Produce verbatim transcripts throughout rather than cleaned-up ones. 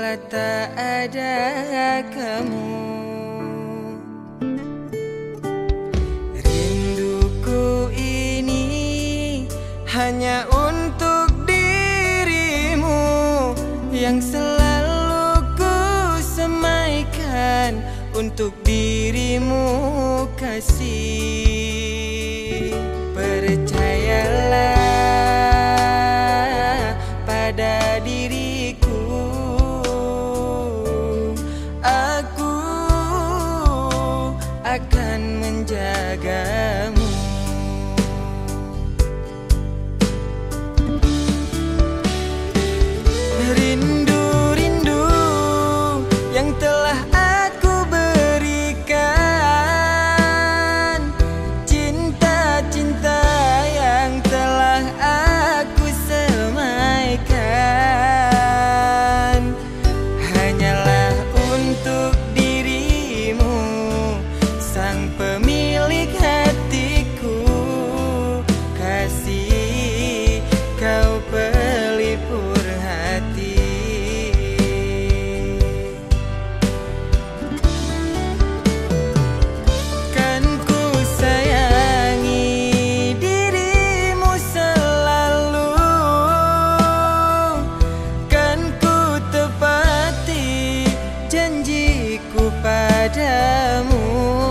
bila tak ada kamu. Rinduku ini hanya untuk dirimu, yang selalu ku semaikan untuk dirimu kasih. Percayalah pada diriku, aku akan menjagamu. Rindu-rindu yang telah aku berikan, cinta-cinta yang telah aku semaikan, hanyalah untuk dirimu, sang pemilik hatiku. Kasih kau pelipur hati. Kan ku sayangi dirimu selalu, kan ku tepati janjiku padamu.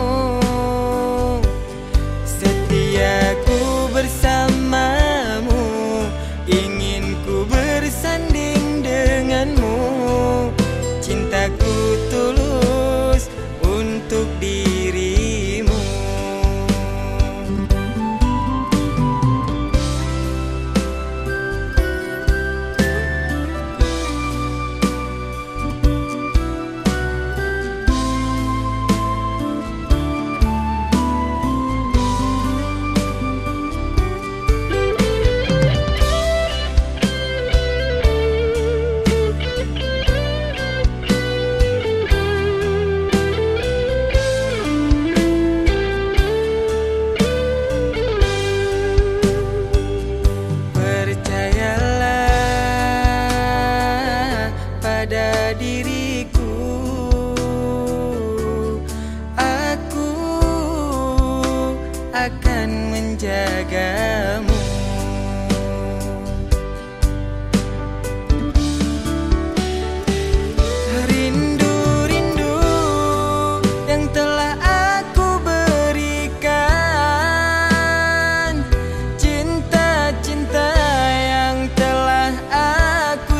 Setiaku bersamamu, ingin ku bersanding denganmu. Cintaku tulus untuk dirimu. Percayalah pada diriku, aku akan menjagamu. Rindu-rindu yang telah aku berikan, cinta-cinta yang telah aku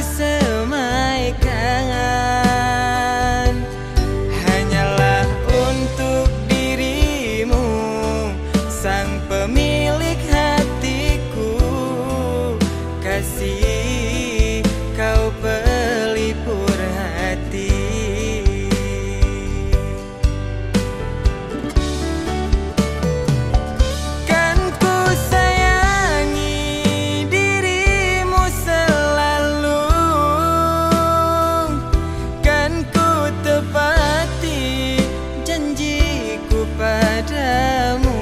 semaikan, hanyalah untuk dirimu, sang pemilik hatiku. Kasih kau pelipur hati. Kan ku sayangi dirimu selalu, kan ku tepati janjiku padamu.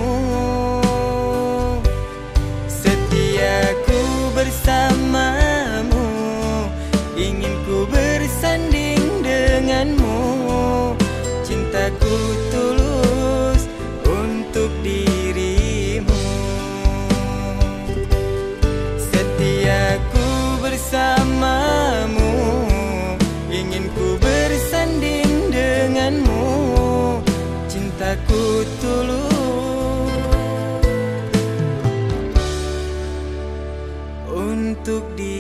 Setiaku bersamamu, ingin ku bersanding denganmu. Cintaku tulus untuk dirimu. Setiaku bersamamu, ingin ku bersanding denganmu. Cintaku tulus untuk dirimu.